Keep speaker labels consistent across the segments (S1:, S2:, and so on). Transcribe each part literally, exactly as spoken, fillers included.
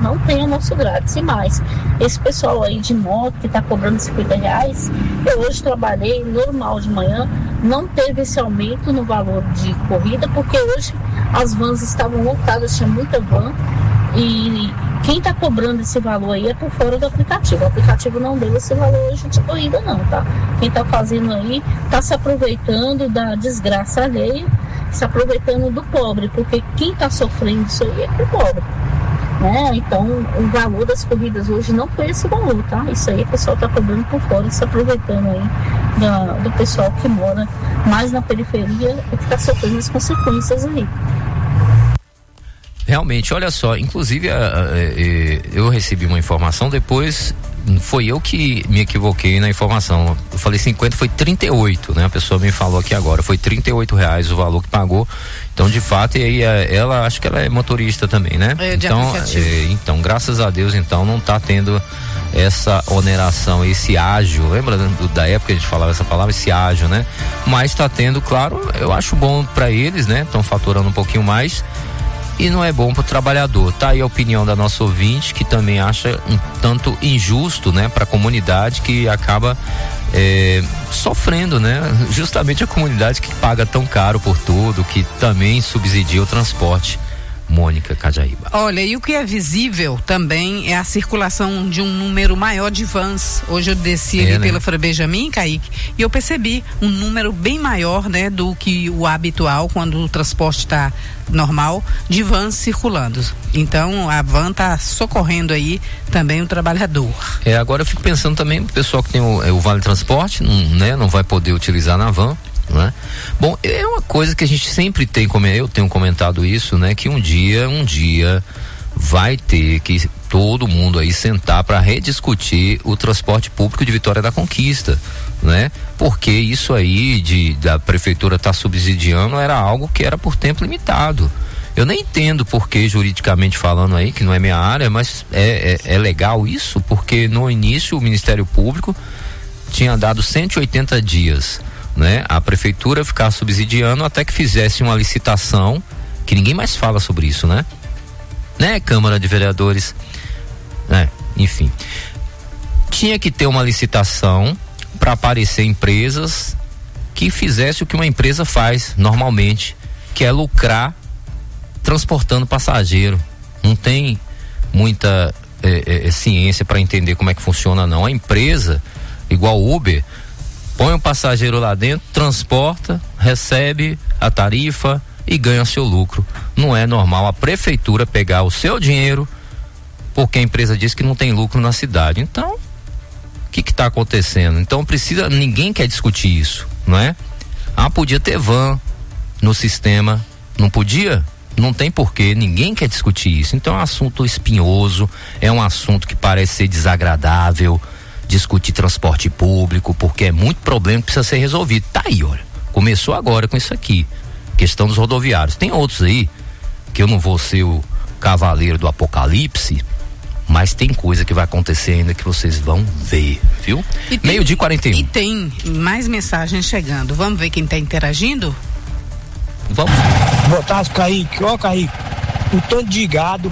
S1: não tem almoço grátis. E mais, esse pessoal aí de moto que está cobrando cinquenta reais, eu hoje trabalhei normal de manhã, não teve esse aumento no valor de corrida, porque hoje as vans estavam lotadas, tinha muita van, e quem está cobrando esse valor aí é por fora do aplicativo. O aplicativo não deu esse valor hoje de corrida não, tá? Quem está fazendo aí está se aproveitando da desgraça alheia, se aproveitando do pobre, porque quem está sofrendo isso aí é o pobre, né? Então o valor das corridas hoje não foi esse valor, tá? Isso aí o pessoal está cobrando por fora, se aproveitando aí da, do pessoal que mora mais na periferia e que está sofrendo as consequências aí.
S2: Realmente, olha só, inclusive a, a, a, eu recebi uma informação, depois foi eu que me equivoquei na informação. Eu falei cinquenta, foi trinta e oito, né? A pessoa me falou aqui agora, foi trinta e oito reais o valor que pagou. Então, de fato, e aí ela, acho que ela é motorista também, né?
S3: É, de
S2: então, é, então, graças a Deus, então, não tá tendo essa oneração, esse ágio, lembra do, da época que a gente falava essa palavra, esse ágio, né? Mas tá tendo, claro, eu acho bom para eles, né? Estão faturando um pouquinho mais. E não é bom para o trabalhador. Tá aí a opinião da nossa ouvinte, que também acha um tanto injusto, né, para a comunidade que acaba é, sofrendo, né? Justamente a comunidade que paga tão caro por tudo, que também subsidia o transporte. Mônica Cajaíba.
S3: Olha, e o que é visível também é a circulação de um número maior de vans. Hoje eu desci é, ali né? pela Frei Benjamin, Kaique, e eu percebi um número bem maior, né, do que o habitual quando o transporte está normal, de vans circulando. Então a van está socorrendo aí também o trabalhador.
S2: É, agora eu fico pensando também, o pessoal que tem o, é, o Vale Transporte, não, né, não vai poder utilizar na van. Né? Bom, é uma coisa que a gente sempre tem, eu tenho comentado isso, né? Que um dia, um dia vai ter que todo mundo aí sentar para rediscutir o transporte público de Vitória da Conquista, né? Porque isso aí de da prefeitura estar tá subsidiando era algo que era por tempo limitado. Eu nem entendo porque, juridicamente falando aí, que não é minha área, mas é, é, é legal isso, porque no início o Ministério Público tinha dado cento e oitenta dias, né? A prefeitura ficar subsidiando até que fizesse uma licitação, que ninguém mais fala sobre isso, né? Né, Câmara de Vereadores, né? Enfim, tinha que ter uma licitação para aparecer empresas que fizesse o que uma empresa faz normalmente, que é lucrar transportando passageiro. Não tem muita é, é, ciência para entender como é que funciona, não. A empresa, igual Uber, põe o passageiro lá dentro, transporta, recebe a tarifa e ganha seu lucro. Não é normal a prefeitura pegar o seu dinheiro porque a empresa diz que não tem lucro na cidade. Então, o que que tá acontecendo? Então precisa, ninguém quer discutir isso, não é? Ah, podia ter van no sistema, não podia? Não tem porquê, ninguém quer discutir isso. Então é um assunto espinhoso, é um assunto que parece ser desagradável, discutir transporte público, porque é muito problema que precisa ser resolvido. Tá aí, olha, começou agora com isso aqui, questão dos rodoviários. Tem outros aí, que eu não vou ser o cavaleiro do apocalipse, mas tem coisa que vai acontecer ainda que vocês vão ver, viu? Meio-dia e quarenta e um.
S3: E tem mais mensagens chegando. Vamos ver quem tá interagindo?
S2: Vamos.
S4: Boa tarde, Kaique. Ó, Kaique, um tanto de gado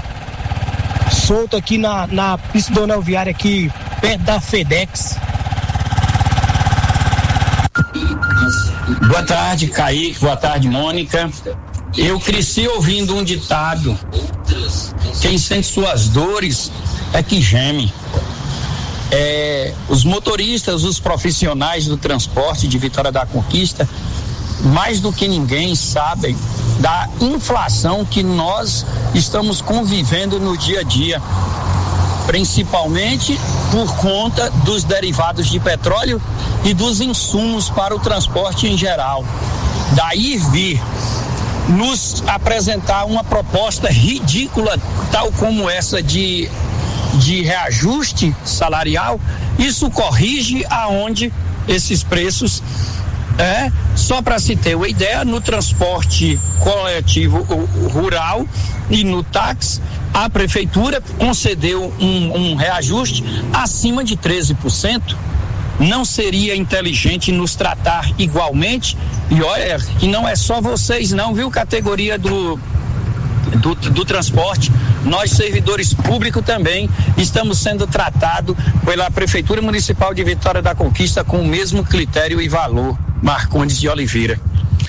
S4: solto aqui na, na pista do anel viário aqui, perto da FedEx.
S5: Boa tarde, Kaique. Boa tarde, Mônica. Eu cresci ouvindo um ditado: quem sente suas dores é que geme. É, os motoristas, os profissionais do transporte de Vitória da Conquista, mais do que ninguém sabem da inflação que nós estamos convivendo no dia a dia, principalmente por conta dos derivados de petróleo e dos insumos para o transporte em geral. Daí vir nos apresentar uma proposta ridícula, tal como essa de, de reajuste salarial, isso corrige aonde esses preços. É, só para se ter uma ideia, no transporte coletivo rural e no táxi, a prefeitura concedeu um, um reajuste acima de treze por cento. Não seria inteligente nos tratar igualmente? E olha, que não é só vocês não, viu, categoria do, do, do transporte. nós servidores públicos também estamos sendo tratados pela Prefeitura Municipal de Vitória da Conquista com o mesmo critério e valor. Marcondes de Oliveira.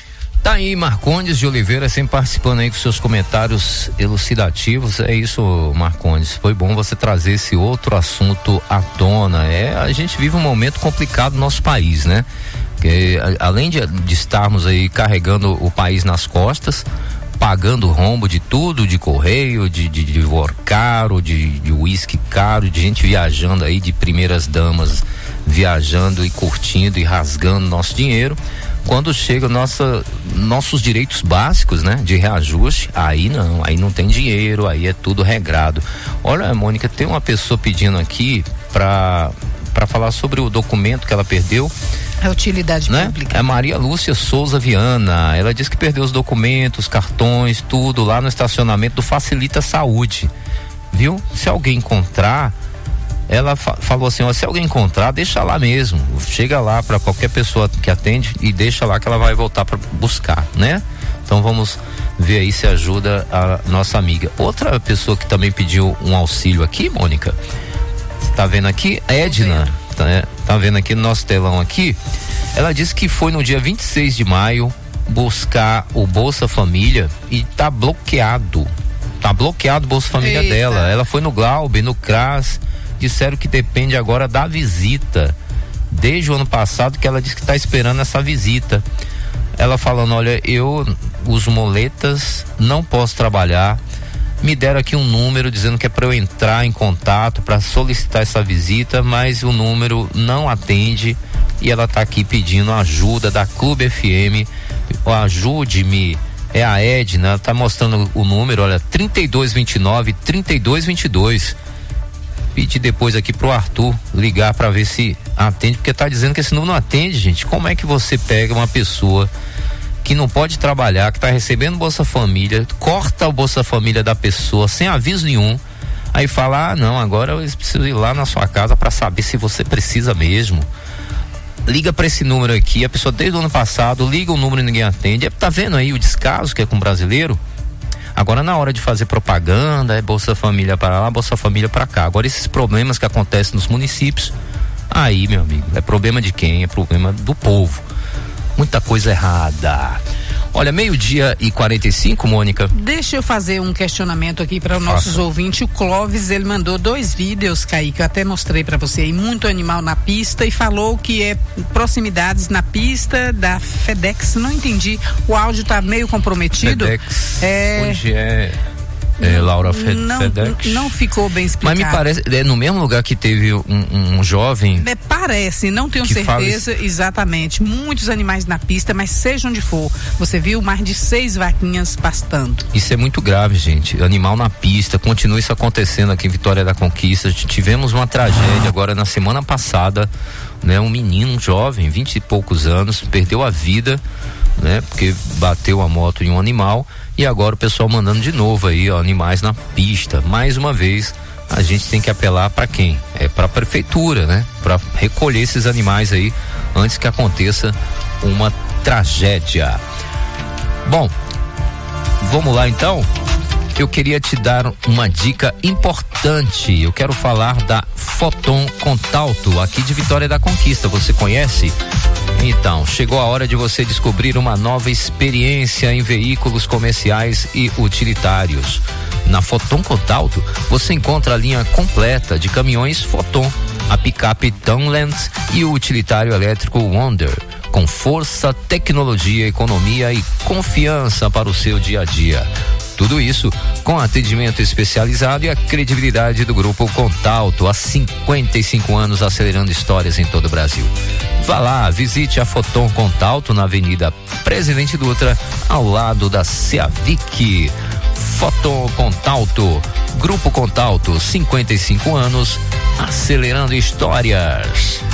S2: Tá aí, Marcondes de Oliveira, sempre participando aí com seus comentários elucidativos. É isso, Marcondes. Foi bom você trazer esse outro assunto à tona. É, a gente vive um momento complicado no nosso país, né? Porque, além de, de estarmos aí carregando o país nas costas, pagando rombo de tudo, de correio, de, de, de voar caro, de uísque caro, de gente viajando aí, de primeiras damas viajando e curtindo e rasgando nosso dinheiro. Quando chega nossa, nossos direitos básicos, né, de reajuste, aí não, aí não tem dinheiro, aí é tudo regrado. Olha, Mônica, tem uma pessoa pedindo aqui para para falar sobre o documento que ela perdeu.
S3: A utilidade, né? Pública.
S2: É Maria Lúcia Souza Viana. Ela disse que perdeu os documentos, cartões, tudo lá no estacionamento do Facilita Saúde. Viu? Se alguém encontrar, ela fa- falou assim, ó, se alguém encontrar, deixa lá mesmo. Chega lá para qualquer pessoa que atende e deixa lá que ela vai voltar para buscar, né? Então vamos ver aí se ajuda a nossa amiga. Outra pessoa que também pediu um auxílio aqui, Mônica, tá vendo aqui? Edna, tá, tá vendo aqui no nosso telão aqui? Ela disse que foi no dia vinte e seis de maio buscar o Bolsa Família e tá bloqueado. Tá bloqueado o Bolsa Família Eita. dela. Ela foi no Glaube, no CRAS, disseram que depende agora da visita. Desde o ano passado que ela disse que tá esperando essa visita. Ela falando, olha, eu uso moletas, não posso trabalhar. Me deram aqui um número dizendo que é para eu entrar em contato para solicitar essa visita, mas o número não atende e ela tá aqui pedindo ajuda da Clube F M. Ajude-me. É a Edna, tá mostrando o número, olha, trinta e dois vinte e nove, trinta e dois vinte e dois. Pedir depois aqui pro Arthur ligar para ver se atende, porque tá dizendo que esse número não atende, gente. Como é que você pega uma pessoa que não pode trabalhar, que tá recebendo Bolsa Família, corta o Bolsa Família da pessoa sem aviso nenhum, aí fala, ah não, agora eu preciso ir lá na sua casa para saber se você precisa mesmo. Liga para esse número aqui, a pessoa desde o ano passado liga o número e ninguém atende. Tá vendo aí o descaso que é com o brasileiro? Agora na hora de fazer propaganda, é Bolsa Família para lá, Bolsa Família para cá. Agora esses problemas que acontecem nos municípios, aí, meu amigo, é problema de quem? É problema do povo. Muita coisa errada. Olha, meio-dia e quarenta e cinco, Mônica.
S3: Deixa eu fazer um questionamento aqui para os nossos ouvintes. O Clóvis, ele mandou dois vídeos, Kaique, eu até mostrei para você aí, muito animal na pista, e falou que é proximidades na pista da FedEx. Não entendi, o áudio tá meio comprometido.
S2: FedEx,
S3: é...
S2: hoje é... É, Laura Fed,
S3: não,
S2: FedEx.
S3: Não ficou bem explicado.
S2: Mas me parece, é no mesmo lugar que teve um, um, um jovem.
S3: É, parece, não tenho certeza fala... exatamente. Muitos animais na pista, mas seja onde for, você viu mais de seis vaquinhas pastando.
S2: Isso é muito grave, gente. Animal na pista, continua isso acontecendo aqui em Vitória da Conquista. Tivemos uma tragédia agora na semana passada, né? Um menino, um jovem, vinte e poucos anos, perdeu a vida, né? Porque bateu a moto em um animal. E agora o pessoal mandando de novo aí, ó, animais na pista. Mais uma vez, a gente tem que apelar para quem? É para a prefeitura, né? Para recolher esses animais aí antes que aconteça uma tragédia. Bom, vamos lá então. Eu queria te dar uma dica importante. Eu quero falar da Foton Contalto, aqui de Vitória da Conquista. Você conhece? Então, chegou a hora de você descobrir uma nova experiência em veículos comerciais e utilitários. Na Foton Contalto, você encontra a linha completa de caminhões Foton, a picape Townland e o utilitário elétrico Wonder, com força, tecnologia, economia e confiança para o seu dia a dia. Tudo isso com atendimento especializado e a credibilidade do Grupo Contalto, há cinquenta e cinco anos acelerando histórias em todo o Brasil. Vá lá, visite a Foton Contalto na Avenida Presidente Dutra, ao lado da Ceavic. Foton Contalto, Grupo Contalto, cinquenta e cinco anos, acelerando histórias.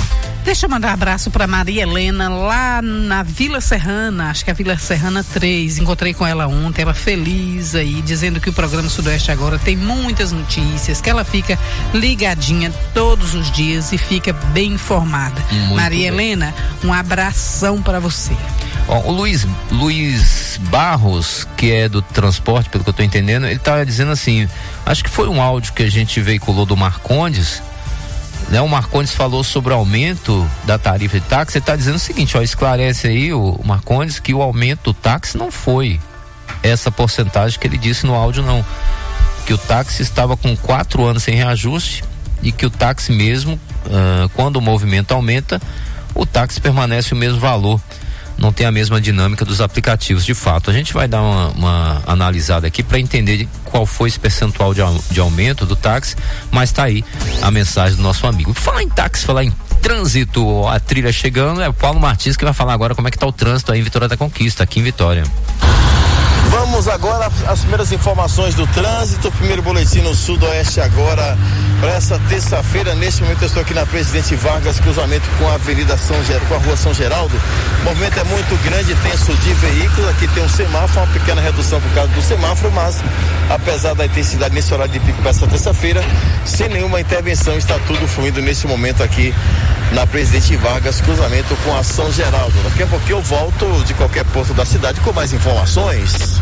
S3: Deixa eu mandar um abraço para Maria Helena, lá na Vila Serrana, acho que é a Vila Serrana três. Encontrei com ela ontem, ela feliz aí, dizendo que o programa Sudoeste Agora tem muitas notícias, que ela fica ligadinha todos os dias e fica bem informada. Muito Maria bem. Helena, um abração para você.
S2: Ó, o Luiz, Luiz Barros, que é do transporte, pelo que eu tô entendendo, ele tá dizendo assim, acho que foi um áudio que a gente veiculou do Marcondes, né? O Marcondes falou sobre o aumento da tarifa de táxi. Ele está dizendo o seguinte, ó, esclarece aí o Marcondes que o aumento do táxi não foi essa porcentagem que ele disse no áudio, não, que o táxi estava com quatro anos sem reajuste e que o táxi mesmo, uh, quando o movimento aumenta, o táxi permanece o mesmo valor, não tem a mesma dinâmica dos aplicativos. De fato, a gente vai dar uma, uma analisada aqui para entender qual foi esse percentual de, de aumento do táxi, mas tá aí a mensagem do nosso amigo. Falar em táxi, falar em trânsito, a trilha chegando, é o Paulo Martins que vai falar agora como é que tá o trânsito aí em Vitória da Conquista, aqui em Vitória.
S6: Vamos agora às primeiras informações do trânsito, primeiro boletim no Sudoeste Agora para essa terça-feira. Neste momento eu estou aqui na Presidente Vargas, cruzamento com a Avenida São Geraldo, com a Rua São Geraldo. O movimento é muito grande e tenso de veículos. Aqui tem um semáforo, uma pequena redução por causa do semáforo, mas apesar da intensidade nesse horário de pico para essa terça-feira, sem nenhuma intervenção, está tudo fluindo nesse momento aqui na Presidente Vargas, cruzamento com a São Geraldo. Daqui a pouco eu volto de qualquer ponto da cidade com mais informações.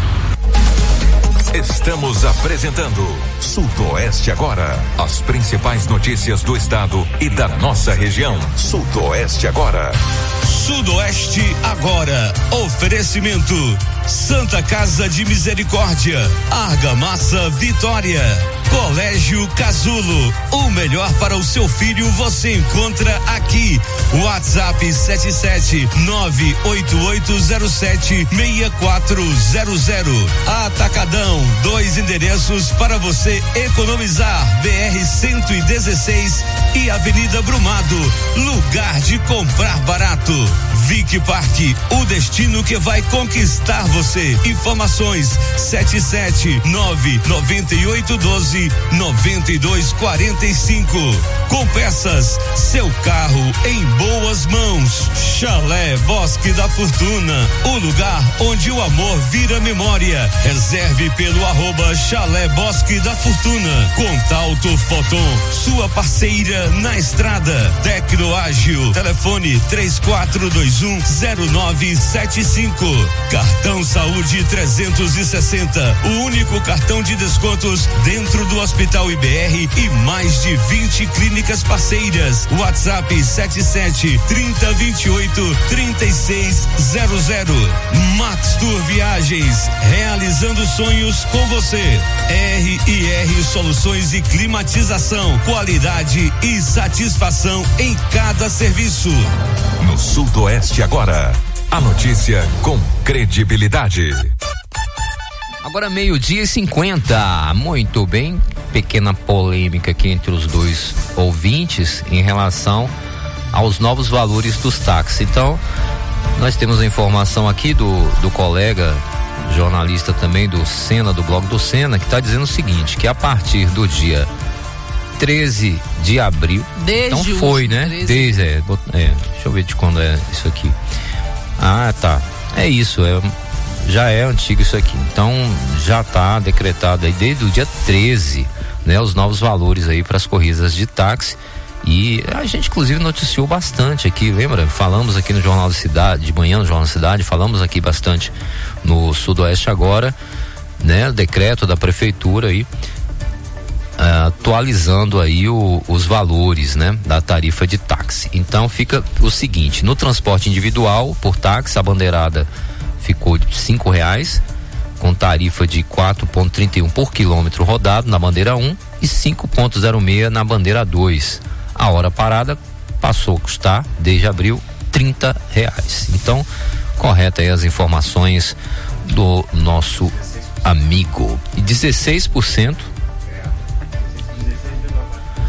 S7: Estamos apresentando Sudoeste Agora. As principais notícias do estado e da nossa região. Sudoeste Agora.
S8: Sudoeste Agora. Oferecimento Santa Casa de Misericórdia, Argamassa Vitória, Colégio Casulo. O melhor para o seu filho você encontra aqui. WhatsApp sete sete nove oito oito zero sete seis quatro zero zero. Atacadão, dois endereços para você economizar. B R cento e dezesseis e Avenida Brumado, lugar de comprar barato. Vic Parque, o destino que vai conquistar você. Informações sete sete nove nove oito um dois nove dois quatro cinco. Com peças, seu carro em boas mãos. Chalé Bosque da Fortuna, o lugar onde o amor vira memória. Reserve pelo arroba Chalé Bosque da Fortuna. Contalto Foton, sua parceira na estrada. Tecnoágil, telefone três quatro dois um zero nove sete cinco. Cartão Saúde trezentos e sessenta, o único cartão de descontos dentro do Hospital I B R e mais de vinte clínicas parceiras. WhatsApp sete sete trinta vinte e oito trinta e seis zero zero. Max Tour Viagens, realizando sonhos com você. R e R Soluções e Climatização, qualidade e satisfação em cada serviço.
S7: No Sudoeste Agora, a notícia com credibilidade.
S2: Agora meio-dia e cinquenta, muito bem, pequena polêmica aqui entre os dois ouvintes em relação aos novos valores dos táxis. Então, nós temos a informação aqui do, do colega jornalista também do Sena, do blog do Sena, que está dizendo o seguinte, que a partir do dia treze de abril,
S3: Desde
S2: então foi, né? treze. Desde, é, é, deixa eu ver de quando é isso aqui. Ah, tá, é isso, é já é antigo isso aqui, então já está decretado aí desde o dia treze, né, os novos valores aí para as corridas de táxi. E a gente inclusive noticiou bastante aqui, lembra? Falamos aqui no Jornal da Cidade, de manhã no Jornal da Cidade, falamos aqui bastante no Sudoeste Agora, né, o decreto da prefeitura aí, uh, atualizando aí o, os valores, né, da tarifa de táxi. Então fica o seguinte, no transporte individual por táxi, a bandeirada ficou de cinco reais, com tarifa de quatro vírgula trinta e um por quilômetro rodado na bandeira um e cinco vírgula zero seis na bandeira dois. A hora parada passou a custar, desde abril, trinta reais. Então, correta aí as informações do nosso amigo. E dezesseis por cento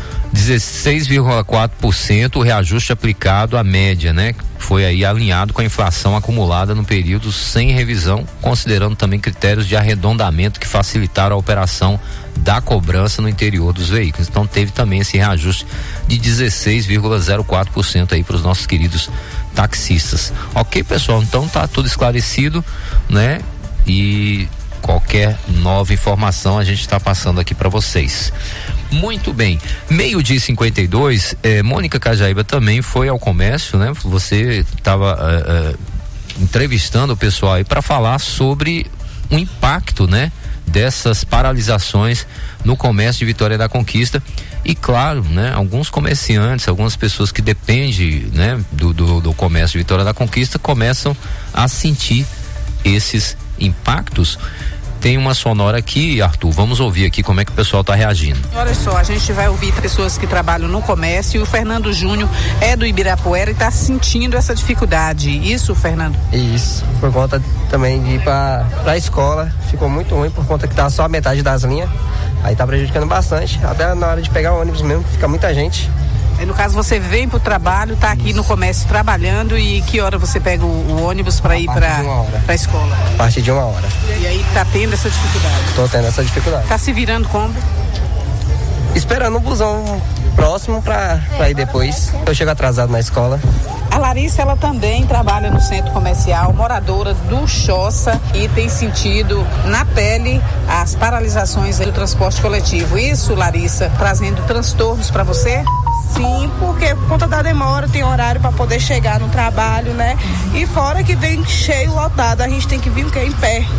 S2: dezesseis vírgula quatro por cento o reajuste aplicado à média, né? Foi aí alinhado com a inflação acumulada no período sem revisão, considerando também critérios de arredondamento que facilitaram a operação da cobrança no interior dos veículos. Então teve também esse reajuste de dezesseis vírgula zero quatro por cento aí para os nossos queridos taxistas. Ok, pessoal, então tá tudo esclarecido, né? E qualquer nova informação a gente está passando aqui para vocês. Muito bem, meio-dia e cinquenta e dois, eh, Mônica Cajaíba também foi ao comércio, né? Você estava uh, uh, entrevistando o pessoal aí para falar sobre o impacto, né? Dessas paralisações no comércio de Vitória da Conquista e claro, né? Alguns comerciantes, algumas pessoas que dependem, né? Do, do, do comércio de Vitória da Conquista começam a sentir esses impactos. Tem uma sonora aqui, Arthur, vamos ouvir aqui como é que o pessoal está reagindo.
S3: Olha só, a gente vai ouvir pessoas que trabalham no comércio e o Fernando Júnior é do Ibirapuera e está sentindo essa dificuldade. Isso, Fernando?
S9: Isso, por conta também de ir para a escola, ficou muito ruim por conta que tá só a metade das linhas, aí tá prejudicando bastante, até na hora de pegar o ônibus mesmo, fica muita gente.
S3: Aí, no caso, você vem pro trabalho, tá aqui no comércio trabalhando e que hora você pega o, o ônibus para ir para a escola?
S9: A partir de uma hora.
S3: E aí tá tendo essa dificuldade?
S9: Tô tendo essa dificuldade.
S3: Tá se virando como?
S9: Esperando o busão próximo para ir depois. Eu chego atrasado na escola.
S3: A Larissa, ela também trabalha no centro comercial, moradora do Choça e tem sentido na pele as paralisações do transporte coletivo. Isso, Larissa, trazendo transtornos para você?
S10: Sim, porque por conta da demora tem horário para poder chegar no trabalho, né? E fora que vem cheio, lotado, a gente tem que vir o quê? Em pé.